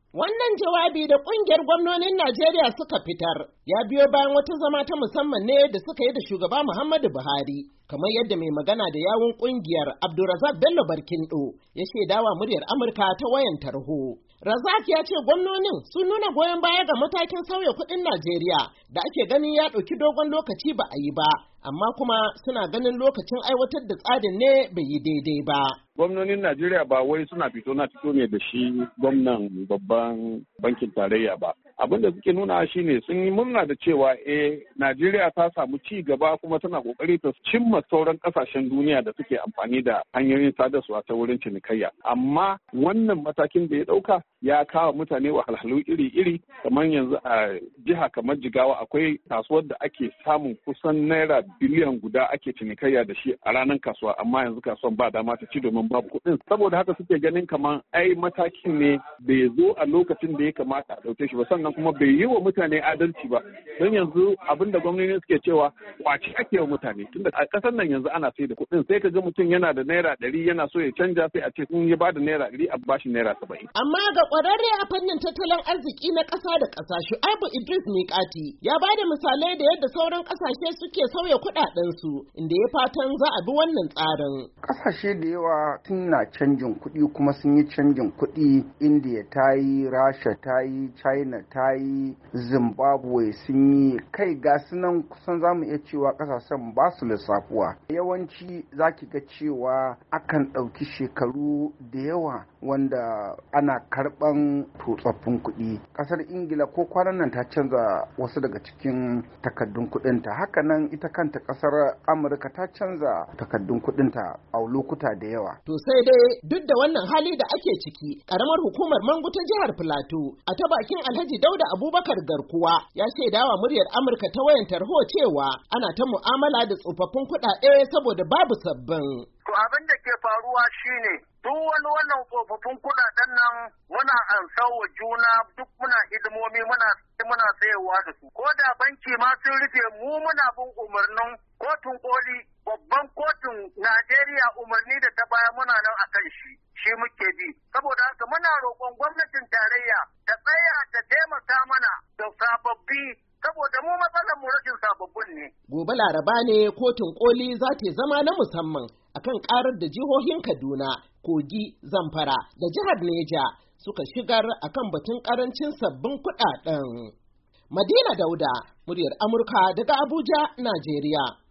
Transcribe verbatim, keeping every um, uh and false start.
Wannan jawabi da ƙungiyar gwamnonin Najeriya suka fitar ya biyo bayan wata zama ta musamman ne da suka yi da shugaba Muhammadu Buhari, kamar yadda mai magana da yawun ƙungiyar Abdulrazak Bello Barkindo ya shaidawa muryar Amurka ta wayan tarho. Razak ya ce gwamnonin sun nuna goyon baya ga matakin sauya kuɗin Najeriya da ake ganin ya ɗauki dogon lokaci ba a yi ba, amma kuma suna ganin lokacin aiwatar da tsarin ne bai yi daidai ba. Gwamnonin Najeriya ba wai suna fito na fito ne da shi gwamnan babban bankin tarayya ba. Abin da suke nuna shi ne sun yi murna da cewa eh Najeriya ta samu ci gaba kuma tana kokari ta cimma sauran kasashen duniya da suke amfani da hanyoyin sadarwa ta wurin cinikayya. Amma wannan matakin da ya dauka ya kawo mutane wahalhalu iri-iri, kamar yanzu a jiha kamar Jigawa akwai kasuwar da ake samun kusan naira biliyan guda ake cinikayya da shi a ranar kasuwa, amma yanzu kasuwan ba dama ta ci domin babu kuɗin. Saboda haka suke ganin kamar ai matakin ne bai zo a lokacin da ya kamata a ɗauke shi ba, sannan kuma bai yi wa mutane adalci ba. Don yanzu abin da gwamnati suke cewa kwaci ake wa mutane, tunda a ƙasar nan yanzu ana sai da kuɗin, sai ka ga mutum yana da naira ɗari yana so ya canja, sai a ce sun ya bada naira ɗari a bashi naira saba'in. Amma ga ƙwararre a fannin tattalin arziki na ƙasa da ƙasa Shu'aibu Idris Miƙati ya ba da misalai da yadda sauran ƙasashe suke sauya kuɗaɗensu, inda ya fatan za a bi wannan tsarin. Ƙasashe da yawa sun na canjin kuɗi kuma sun yi canjin kuɗi. India ta yi, Rasha ta yi, China ta yi, Zimbabwe sun yi, kai ga su nan kusan za mu iya cewa ƙasashen ba su lissafuwa. Yawanci za ki ga cewa akan ɗauki shekaru da yawa wanda ana karɓan tsofaffin kuɗi. Ƙasar Ingila ko kwanan nan ta canza wasu daga cikin takaddun kuɗinta. Haka nan ita kanta ƙasar Amurka ta canza takaddun kuɗinta a lokuta da yawa. To sai dai duk da wannan hali da ake ciki, ƙaramar hukumar Mangu ta jihar Filato a ta bakin Alhaji Dauda Abubakar Garkuwa ya shaidawa muryar Amurka ta wayan tarho cewa ana ta mu'amala da tsofaffin kuɗaɗe saboda babu sabbin. To abin da ke faruwa shine duk wani wannan tsofaffin kuɗaɗen nan muna ansa wa juna, duk muna hidimomi muna muna sayarwa da su. Ko da banki ma sun rufe, mu muna bin umarnin kotun koli, babban kotun Najeriya, umarni da ta baya muna nan akan shi. Shi muke bi. Saboda haka muna roƙon gwamnatin tarayya ta tsaya ta taimaka mana da sababbi, saboda mu matsalar mu rashin sababbin ne. Gobe Laraba ne kotun koli za ta zama na musamman akan karar da jihohin Kaduna, Kogi, Zamfara da jihar Neja suka shigar akan batun karancin sabbin kuɗaɗen. Madina Dauda, muryar Amurka daga Abuja, Najeriya.